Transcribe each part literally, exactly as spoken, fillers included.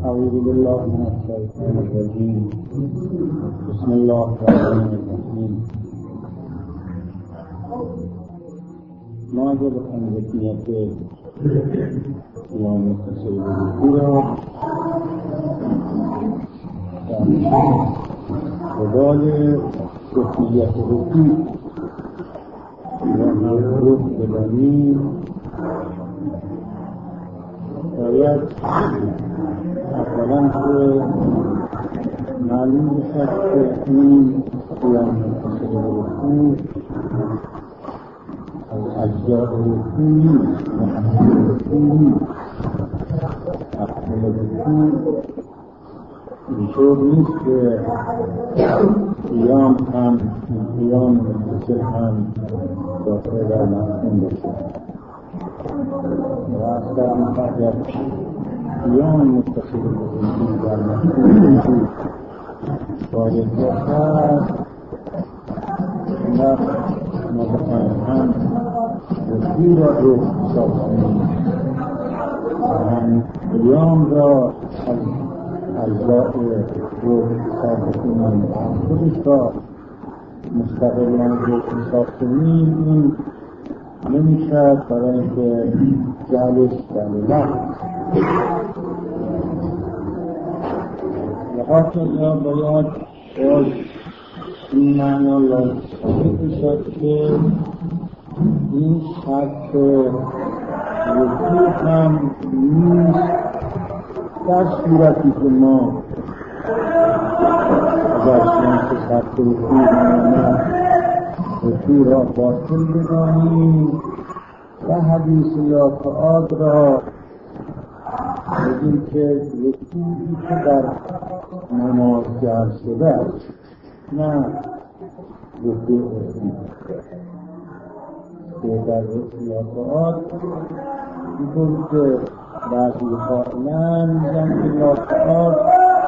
أعوذ بالله من الشيطان الرجيم. بسم الله الرحمن الرحیم. ما اگر بخواهیم ذکریت قیام متصل رکوع را در قبال کیفیت رکوع و مفروض بدانیم، باید اولا که معلوم بشد که این قیام متصل رکوع از اجزاء رکوع نیست، محل رکوع نیست. محل رکوع اینطور نیست که قیام هم قیام متصل هم داخل در مفهوم باشه و اصلا اگر قیام متصل رکوع در مفهوم وارد باشد، ما بخواهیم هم رکوع را رو حساب کنیم و هم قیام را از اجزاء رو حساب کنیم و خودش را مستقلاً رو حساب کنیم، این نمیشد برای اینکه جهلش در وقت لحاظ یا باید باز این معنا لازم بشد که این شرط رکوع هم نیست در صورتی که ما اگر شنس شرط رکوع می‌ماند رکوع را باطل بدانیم و حدیث یا تعاد را بگیم که رکوعی که در نماز جعل شده است، نه رکوع که در اطلاعات اینطور که بعضی قائلان میگن که اطلاعات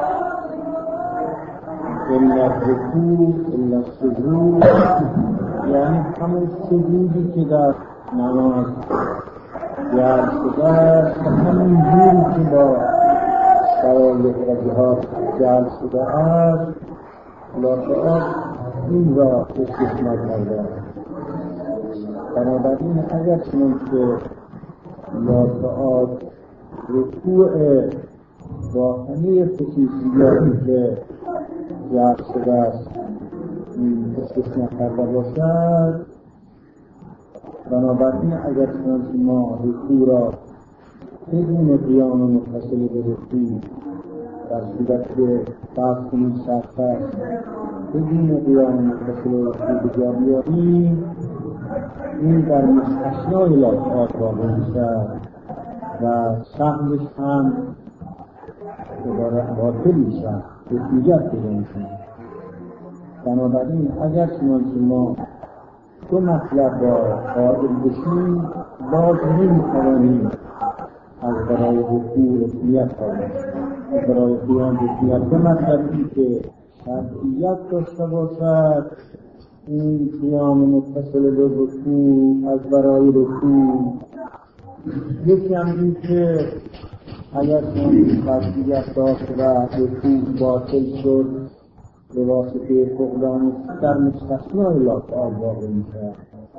الا رکوع الا سجود، یعنی همون سجودی که در نماز جعل شده است و همون جوری که با شرایط و جهات جعل شده است، اطلاعات این را استثنا کرده است. بنابراین اگر چنین که لاطعات رکوع با همه خصوصیاتی که جعل شده است استثنا کرده باشد، بنابراین اگر چنین که ما رکوع را بدون قیام متصل به رکوع در صورت که فرض کنیم شرط است بدون قیام متصل به رکوع به جا بیاریم، این در مستثنای لاطعات واقع میشد و سهمش هم دوباره باطل میشد، رکوعیت پیدا میشد. بنابراین اگر چنانچه ما دو مطلب را قائل بشیم، باز نمیتوانیم از برای رکوع رکوعیت کنیم. برای قیام رکوعیت دو مطلبی که شرطیت داشته باشد، این قیام متصل به رکوع از برای رکوع، یکی هم این که اگر چنین شرطیت داشت و رکوع باطل شد به واسطه فقدان در مستثنای لاطعات واقع میشد.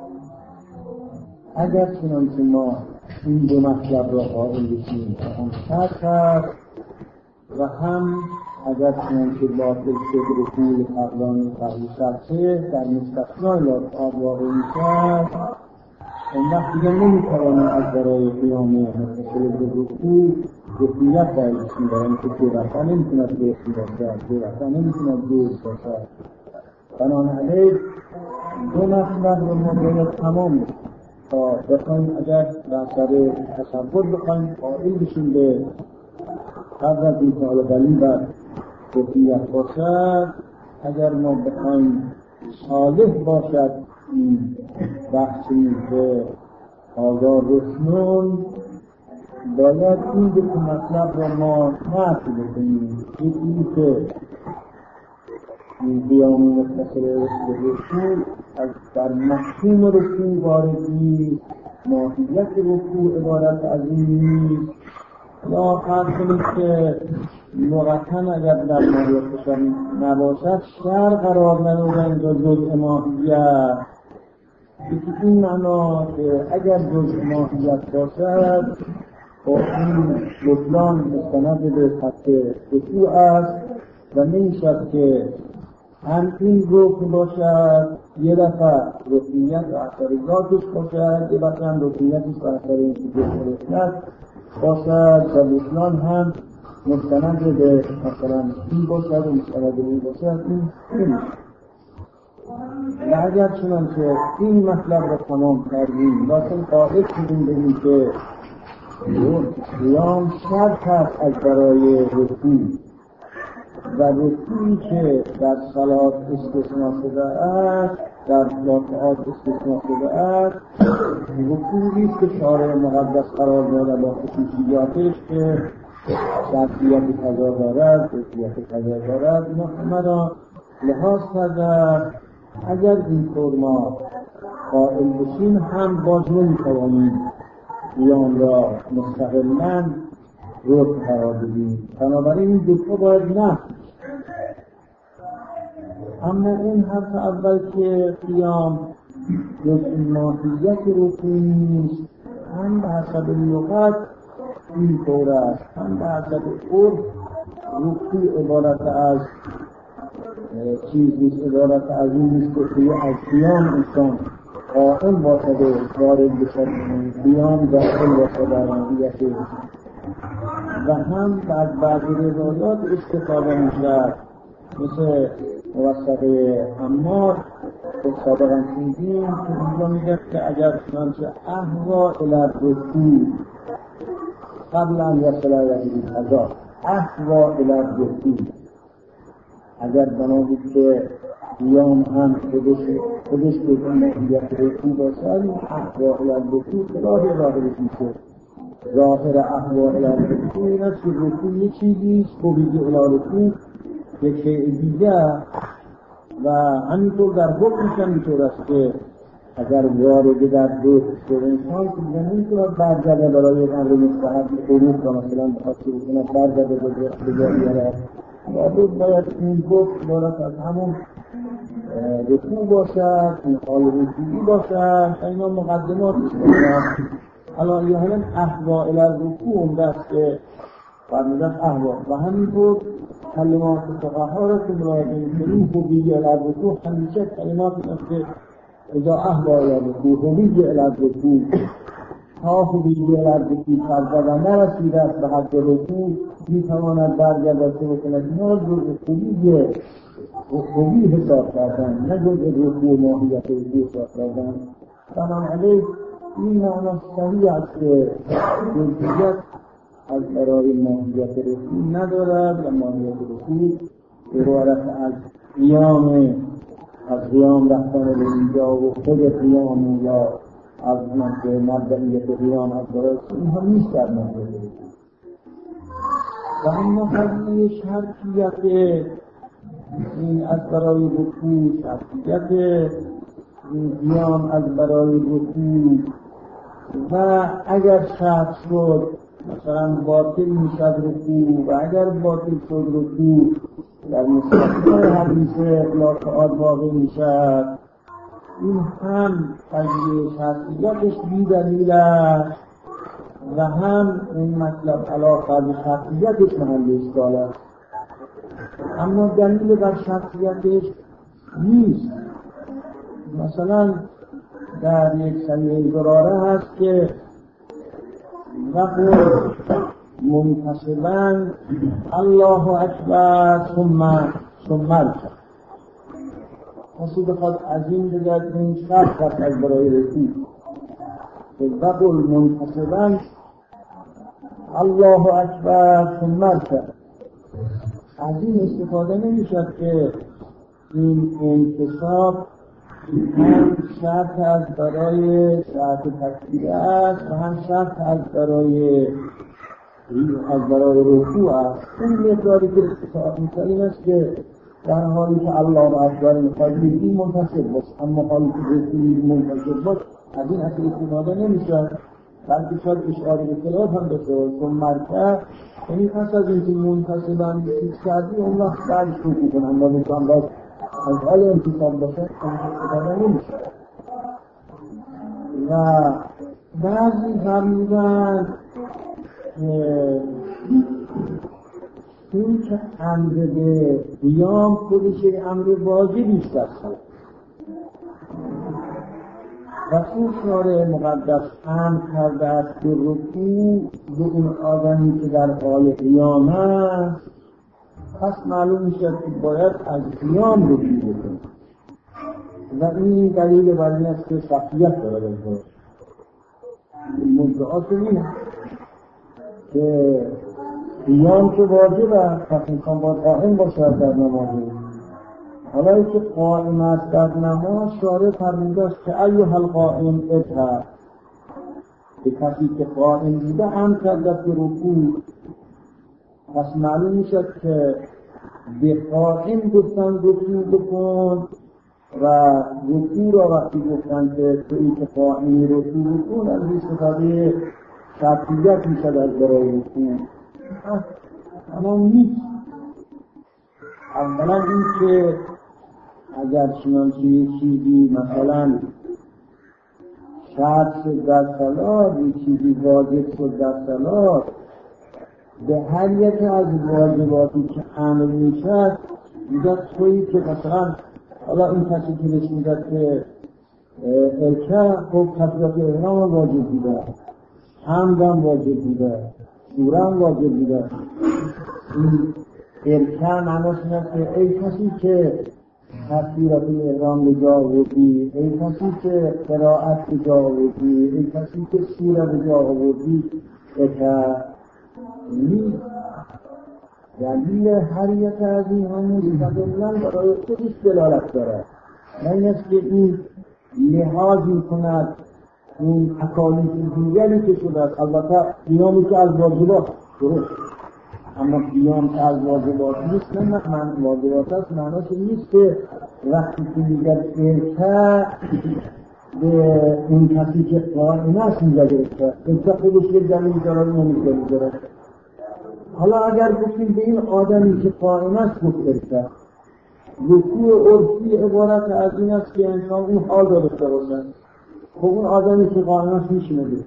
اگر چنانچه ما این دو مطلب را قائل بشیم که هم شرط است و هم اگر چنانچه باطل شد رکوع فقدان فقدی شرطه در مستثنای لاطعات واقع میشد، اون وقت دیگه نمیتوانیم از برای قیام متصل به رکوع رکوعیت قائل بشیم، برای اینکه دو رکعه نمیتوند رکوع باشد، دو رکعه نمیتوند جوز باشد. بنابراین دو مطلب رو ما باید تمام بشیم تا بخوایم اگر در سر تصور بخوایم قائل بشیم به قبل از این حال دلیل بر رکوعیت باشد، اگر ما بخوایم صالح باشد این بحثی که آزار رسنون، باید این دو مطلب را ما نفی بکنیم. یکی که این قیام متصل به رکوع از در مفهوم رکوع وارد نیست، ماهیت رکوع عبارت از این نیست یا فرض کنید که لغتاً اگر در ماهیتشان نباشد شر قرار ندادن یا جزء ماهیت، یکی این معنا که اگر جزء ماهیت باشد با این بطلان مستند به خط رفوع است و نمیشد که هم این رکن باشد یه دفعه رکنیت و اثر ذاتش باشد، یه دفعه هم رکنیتش و اثر این رکنیت باشد و بطلان هم مستند به مثلا این باشد و مستند به این باشد. این نمیشه. و اگر چنانچه این مطلب را تمام کردیم واسه قائل شدیم بگیم که قیام شرط هست از برای رکوع و رکوعی که در صلات استثناء شده است، در رکوعات استثناء شده است، رکوعی است که شارع مقدس قرار داده با خصوصیاتش که شرطیت قضا دارد، رکوعیت قضا دارد. اینا همه را لحاظ کرده. اگر اینطور ما قائل بشیم هم باز نمی‌توانیم قیام را مستقلاً رکن قرار بدیم، بنابراین این دوتا باید نه. اما این حرف اول که قیام جزء ماهیت رکن نیست، هم به حسب لغت این طور است، هم به حسب عرف رکوع عبارت از چیز نیست، عبارت از این نیست که از قیام انسان قائم باشد و وارد بشد، قیام داخل باشد در ماهیت. و هم بعد بعضی روایات استفاده میشد مثل موثقه عمار که سابقا خوندیم که اینجا میگه که اگر چنانچه احوا الی الرکوع قبل ان یصل الیه القضا، احوا الی الرکوع، اگر بنابود که قیام هم خودش خودش به ماهیت رکوع باشد، احوا الی الرکوع خلاف ظاهرش میشه. ظاهر احوا الی الرکوع این است که رکوع یک چیزی است، خوبیدی الی الرکوع یک شیء دیگر و همینطور در حکمش هم اینطور است که اگر وارد در رکوع شد انسان که دیگر نمیتواند برگرده برای یک امر مستحب خروج را مثلا بخواد که بکنه برگرده به جا بیارد، لابد باید این رکوع عبارت از همون رکوع باشد، این حال رکوعی باشد. اینا مقدمات است. الان یه همین احوا الی الرکوع اون دست که فرمودن احوا و همینطور کلمات فقها را که مراجعه کنیم خوبی الی الرکوع همیشه کلمات است که اذا احوا الی الرکوع خوبی الی الرکوع تا خوبی الی الرکوع فرض و نرسیده است به حد رکوع میتواند برگردد که بکند. اینا جزء خوبی خوبی حساب کردن، نه جزء رکوع ماهیت رکوع حساب کردن. بنام علیه این معنی صحیح است که جزئیات از برای ماهیت رکوع ندارد و ماهیت رکوع عبارت از قیام از قیام رفتن به اینجا و خود قیام یا از منطقه مبدئیت قیام از برای اینها نیست در ماهیت رکوع. و اما قضیه شرطیت این از برای رکوع، شرطیت قیام از برای رکوع و اگر شرط شد مثلا باطل میشد رکوع و اگر باطل شد رکوع در مستقبل حدیث اطلاق آد واقع میشد، این هم قضیه شرطیتش بی دلیل است و هم این مطلب علاقه به شرطیتش محل اشکال است. اما دلیل بر شرطیتش نیست. مثلا در یک صحیح براره هست که وقت منتصباً الله اکبر ثم ثم الکبر، کسی بخواد عظیم بگرد این شرط هست از برای رکوع وقت منتصباً الله اکبر ثم الکبر. از این استفاده نمیشد که این انتصاب هم شرط از برای شرط تکبیر است و هم شرط از برای از برای رکوع است. این مقداری که استفاده می‌کنیم است که در حالی که الله اکبر می‌خواد بگیم منتصب باش، اما حالی که رکوع منتصب باش از این اصل استفاده نمی‌شود. بلکه شاید اشاره به خلاف هم داشته باشه. چون مرکب یعنی پس از اینکه منتصبن به چیز کردی اون وقت بعدش رو میکنن و میکنن باز از حال انتصاب باشه انتصاب نمیشه. و بعضی فرمودن این که امر به قیام خودش امر واجبی است اصلا و این شارع مقدس امر کرده است به رکوع به اون آدمی که در حال قیام است، پس معلوم میشه که باید از قیام رکوع بکنه و این دلیل بر این است که شخصیت دارد از باید مدعات اینه که قیام که واجب است، پس انسان باید قائم باشد در نمازه. حالا ای که قائم است در نماز شارع فرموده است که ایها القائم اذهب، به کسی که قائم بوده امر کرده به رکوع، پس معلوم میشد که به قائم گفتن رکوع بکن و رکوع را وقتی گفتن که تویی که قائمی رکوع بکن از استفاده شرطیت میشد از برای رکوع. اما نیست. اولا این که اگر چنانچه یک چیزی مثلا شرط شد در صلات، یک چیزی واجب شد در صلات، به هر یک از واجباتی که امر میشد میگه تویی که مثلا حالا این کسی که بهش میگه که ارکع خب تکبیرات احرام واجب بوده، حمد هم واجب بوده، سوره هم واجب بوده. این ارکع معناش اینه که ای کسی که تکبیرات احرام به جا آوردی، ای کسی که قرائت به جا آوردی، ای کسی که سوره به جا آوردی، ارکع نیست. دلیل هر یک از این همون مستقلاً برای خودش دلالت دارد. نه این است که این لحاظ می‌کند این تکالیف دیگری که شده است. البته قیامی که از واجبات درست، اما قیام که از واجبات نیست، نه من واجبات است معناش نیست که وقتی که میگه ارکع به اون کسی که قائم است میگه ارکع، ارکع خودش یک دلیل دارد نمیگه دارد. حالا اگر گفتیم به این آدمی که قائم است گفت ارکع، رکوع عرفی عبارت از این است که انسان اون حال داشته باشد. خب اون آدمی که قائم است میشینه دید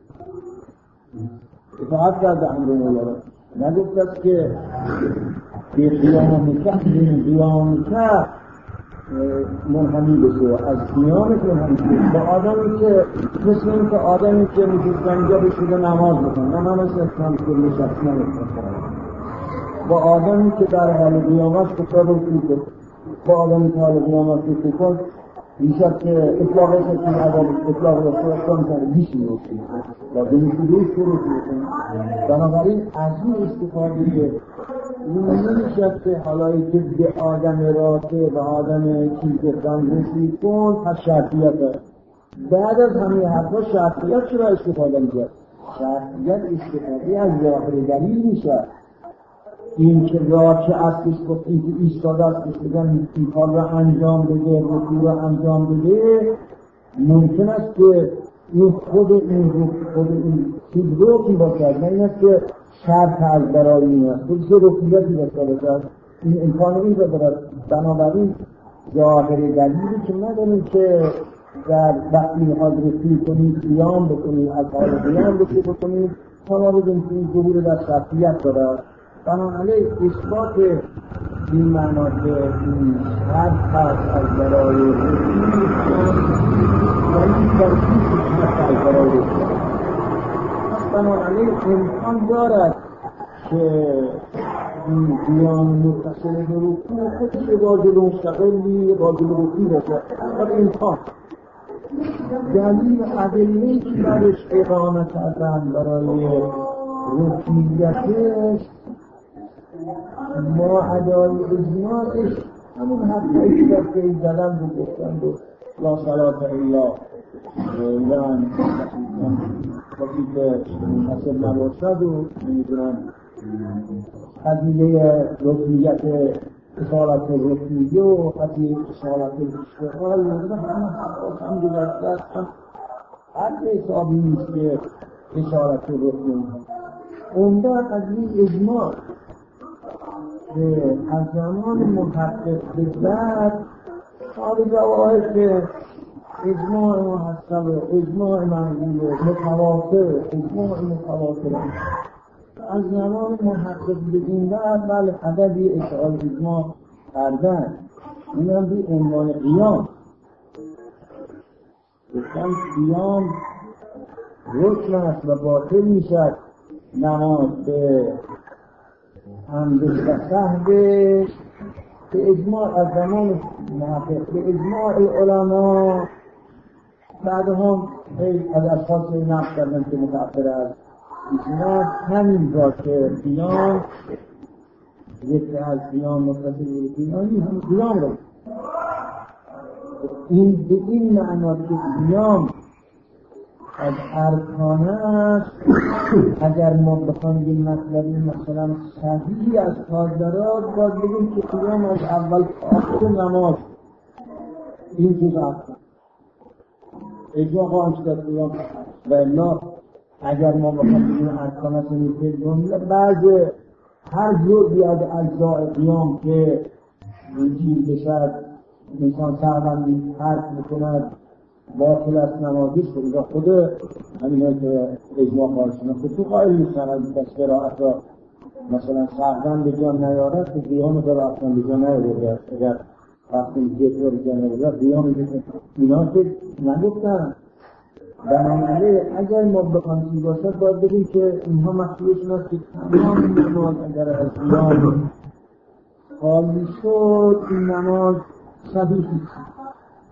اطاعت کرده امر مولا را، نگفت است که به قیام میکرد به قیام میکرد منحنی بشه، از قیامت منحنی بشه. با آدمی که مثل این که آدمی که میگفتن جا بشوده نماز بکن، نه نماز اسلام کلی شخص نمیکنه، با آدمی که در حال قیامت کتاب رو کن، با آدمی که حال قیامت رو کن میشد که اطلاق شد که عذاب اطلاق را شد کنه بیش میرسید لازمی که دوش شروع کنه. بنابراین از این استفاده که این نمیشد که حالایی که به آدم راته به آدم چیز گفتن رسید کن پس شرطیت هست. بعد از همه حرفا شرطیت چرا استفاده میشه؟ شرطیت استفاده از ظاهر دلیل میشه. این که راه که اصلش گفت این که ایستاده اصلش بگن این کار را انجام بده، رکوع را انجام بده، ممکن است که این خود این خود این چیز رکن باشد، نه این است که شرط از برای این است خودش رکنیتی داشته باشد، این امکان این را دارد. بنابراین ظاهر دلیلی که نداریم که در وقتی میخواد رکوع کنید قیام بکنید، از حال قیام رکوع بکنید، حالا بگیم که این ظهور در شرطیت دارد. بنابراین اثبات این معنا که این شرط هست از برای رکوع و این ترکیب هست از برای رکوع، بنابراین امکان دارد که این قیام متصل به رکوع خودش واجب مستقلی واجب رکوع باشه، ولی امکان دلیل ادله‌ای که برش اقامه کردن برای رکوعیتش ما ادای اجماعش همون حرفایی که در فیض زدن رو گفتن و لا صلاة الا یعنی وقتی که حسب نباشد و نمیدونم قضیه رکنیت اصالت رکنیه و قضیه اصالت اشتغال نمیدونم همه حرفات هم دیگرده هم هر حسابی نیست که اشارت رو رکن عمده از این اجماع که از زمان محقق به بعد حال جواهر که اجماع محصبه، اجماع منظوره، متواتر، اجماع متواتر از زمان محقق به این بعد بله عددی اشعال اجماع کردن. این هم بی عنوان قیام گفتم قیام رکن است و باطل میشد نماز به همدش و سهدش به اجماع از زمان محقق به اجماع علما. بعد هم از اشخاص نقش کردن که متأثر از ایشون همین را که قیام یکی از قیام متصل به قیامی هم قیام را این به این معنا که قیام از ارکان است. اگر ما بخوایم این مطلبی مثلا صحیحی از کار دارد باید بگیم که قیام از اول آخر نماز این چیز ارکان اجماع قائم شده قیام و الا اگر ما بخوایم بگیم ارکان است میتونیم بعض هر جزئی از اجزاء قیام که وجود بشد انسان سربندی ترک میکند باطل است نمازش خود خود همین که اجماع قائل شدن خود تو قائل نیستن از بس قرائت را مثلا سربند به جان نیارد که قیام قرائت را به جان نیارد اگر وقتی که طور جان نیارد قیام اینا که نگفتن بنابراین اگر ما بخوایم چیز باشد باید بگیم که اینها مسئولشون است که تمام نماز اگر از قیام خالی شد این نماز صحیح است.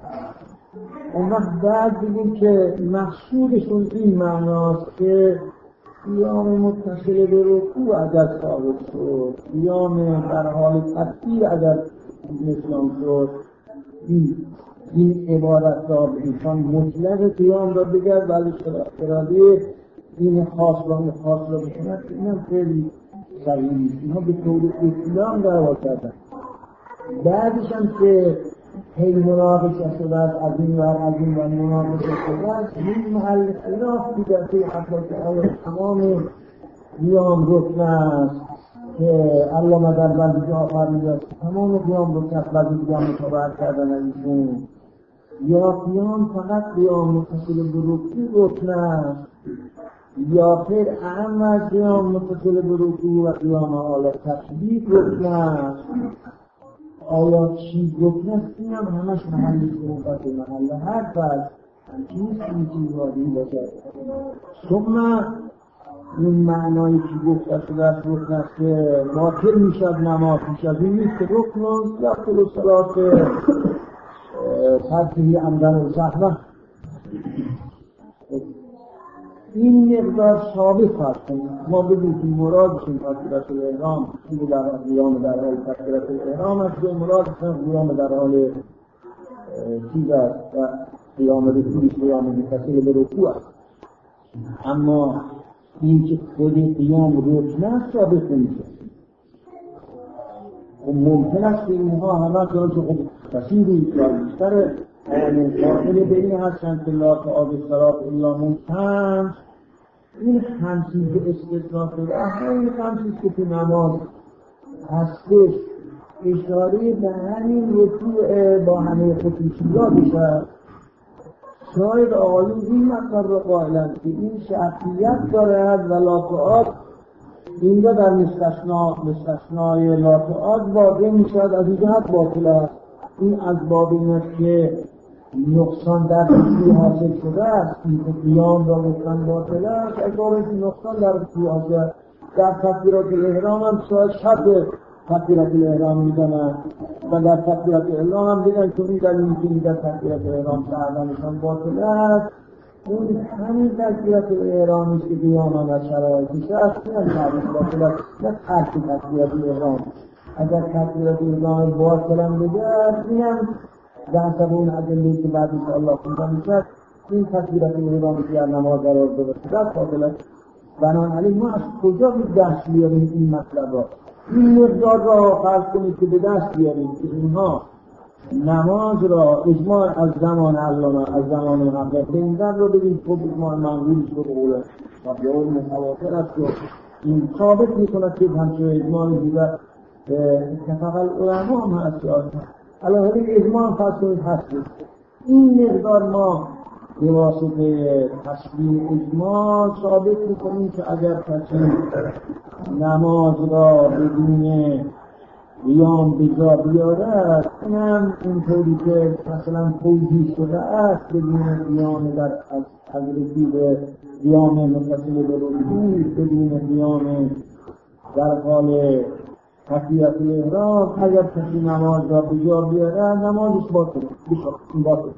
اون وقت بعد بگیم که مقصودشون این معناست که قیام متصل به رکوع اگر ثابت شد قیام در حال تکبیر اگر اسلام شد این این عبادت را به انسان مطلق قیام را بگرد ولی اراده این خاص و اون خاص را بکند این هم خیلی صحیح نیست. اینها به طور اسلام دعوا کردن. بعدش هم که خیلی مناقشه شده است از این ور از این ور مناقشه شده است این محل خلاف دیگر که حتی که آیا تمام قیام رکن است که علامه در بندی جعفر میگه تمام قیام رکن است بعضی دیگر متبر کردن از ایشون یا قیام فقط قیام متصل به رکوع رکن است یا خیر اهم از قیام متصل به رکوع و قیام حال تشبیه رکن است. آیا چیز رکن است این هم همش محلی صحبت محل حرف است همچنین این چیز وادی باشد. ثم این معنایی که گفته شده است رکن است که باطل میشد نماز میشد این نیست که رکن است یا کل صلات ترکیبی عمدن و صحبه این مقدار ثابت هست. ما بگیم که مرادشون تکبیرت الاحرام این در قیام در حال تکبیرت الاحرام است و مرادشون قیام در حال چیز است و قیام رکوعش قیام متصل به رکوع است. اما این که خود قیام رکن است ثابت نمیشه. ممکن است که اینها همه کنن که خود کسی روی بیشتر قائل به این هستند که لا تعالی الصلاة الا ممکن این همچیز که استثناء شده همین همچیز که تو نماز هستش اشاره به همین رکوع با همه خصوصیاتش است. شاید آقایون این مطلب را قائلند که این شرطیت دارد و لا تعالی اینجا در مستثنا مستثنای لا تعالی واقع میشد از این جهت باطل است. این از باب این است که نقصان در رکوع حاصل شده است این که قیام را گفتن باطل است از باب این نقصان در رکوع حاصل در تکبیرات الاحرام هم شاید شرط تکبیرات الاحرام میدانند و در تکبیرات الاحرام هم دیدن که این در این که در تکبیرات الاحرام کردنشان باطل است اون همین تکبیرات الاحرام است که قیام هم از شرایطش است این هم تعریف باطل است نه ترک تکبیرات الاحرام. اگر تکبیرات الاحرام باطل هم بگرد این هم در سبب اون ادله که بعد انشاءالله خوندن میشد این تکبیرات الاحرام که در نماز قرار داده شده باطل است. بنابراین ما از کجا به دست بیاریم این مطلب را این مقدار را فرض کنید که به دست بیاریم که اینها نماز را اجماع از زمان علامه از زمان محقق به این در را بگیم خب اجماع منقول شد قول یا متواتر است و این ثابت می‌کند که همچنین اجماعی بوده اتفاق العلماء هم هست. علاوه بر اجماع فصل هست این مقدار ما به واسطه تصویر اجماع ثابت می‌کنیم که اگر کسی نماز را بدون قیام به جا بیارد اینم اینطوری که مثلا توجیه شده است بدون قیام در از رکوع به قیام متصل به رکوع بدون قیام در حال تکبیرة الاحرام اگر کسی نماز را به جا بیارد نمازش باطل باطل.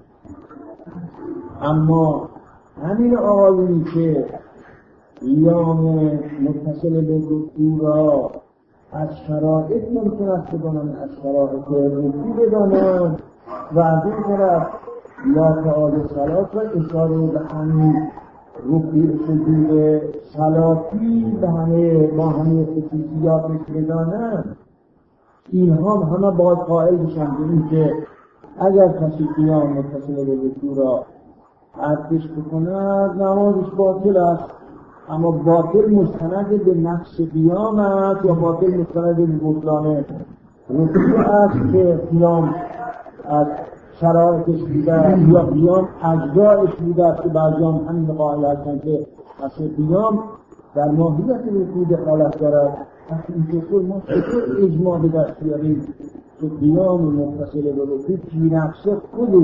اما همین آقایونی که قیام متصل به رکوع را از شرایط ممکن است بدانند از شرایط رکوع بدانند و از این طرف لا تعالی صلات و اشاره به همین رکوع سجود صلاتی به همه با همه خصوصیاتش بدانند اینها همه باید قائل بشن به این که اگر کسی قیام متصل به رکوع را ارزش بکند نمازش باطل است. اما باطل مستند به نقص قیام است یا باطل مستند به بطلان رکوع است که قیام از شرایطش بوده یا قیام اجزایش بوده است که بعضیان همین قائل هستند که اصل قیام در ماهیت رکوع دخالت دارد. وقتی اینطور ما چطور اجماع به دست بیاریم که قیام متصل به رکوع فی نفسه خودش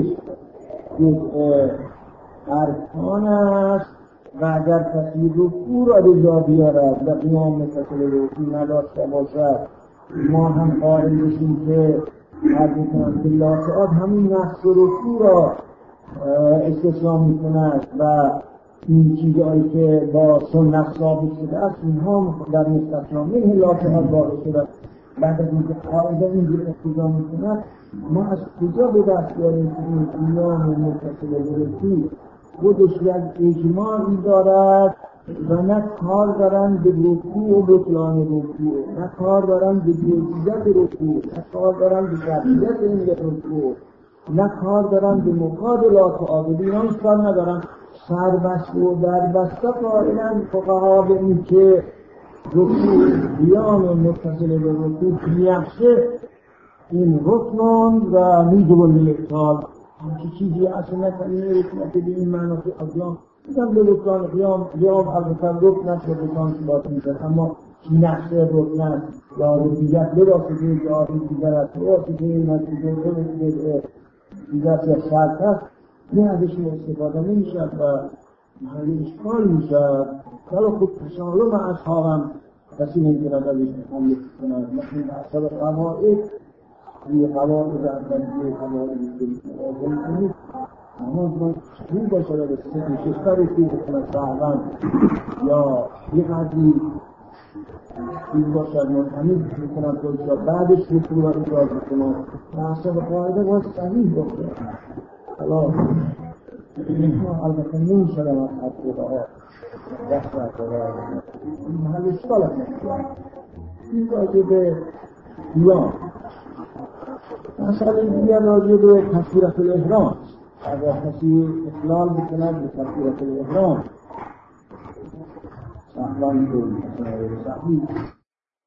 جزء ارکان است و اگر کسی رکوع را به جا بیارد و قیام متصل به رکوع نداشته باشد ما هم قائل بشیم که هر میکنند که لاطعات همین نقص رکوع را استثنا میکند و این چیزهایی که با سنت ثابت شده است اینها در مستثنا منه لاطعات واقع شده. بعد از اینکه قاعده اینجور اقتضا میکند ما از کجا به دست بیاریم که این قیام متصل به رکوع خودش یک اجماعی دارد و نه کار دارن به رکوع و بطلان رکوع، نه کار دارن به جزئیات رکوع، نه کار دارن به شرطیت این رکوع، نه کار دارن به مقابلات عابدینان کار ندارن. سربسته و دربسته قائلن فقها به این که رکوع قیام متصل به رکوع بیفشه این رکنان و میجب الابطال همچی چیزی اصلا نکنی رکنت به این معنی که قیام میگم به رکنان قیام قیام البته رکنت و رکنان باطل میشن اما چی نقصه رکنت یا رکنیت براسده یا رکنیت از راسده نتیجه براسده دیگر یا شرط هست این ازش استفاده نمیشد و محلی اشکال میشد. حالا خود تشالم اصحابم کسی نمیتوند ازش حمله کنند مثل اصحاب قواعد روی قواعد اولویه قواعد کنید اما من چون باشد از نشسته رو که بکنه صحبان یا یه قدری این باشد منتمید بکنم که بعدش رکوع را اجراز بکنم و اصحاب قواعد باید صحیح بکنم. حالا اینها البته نمیشدم از حد ها دست برده این محل اشکال هم نمیشدم این راجع به قیام مثلا دیگر راجع به تکبیرة الاحرام اگر کسی اخلال بکند به تکبیرة الاحرام سهوان کنید مثلا صحیح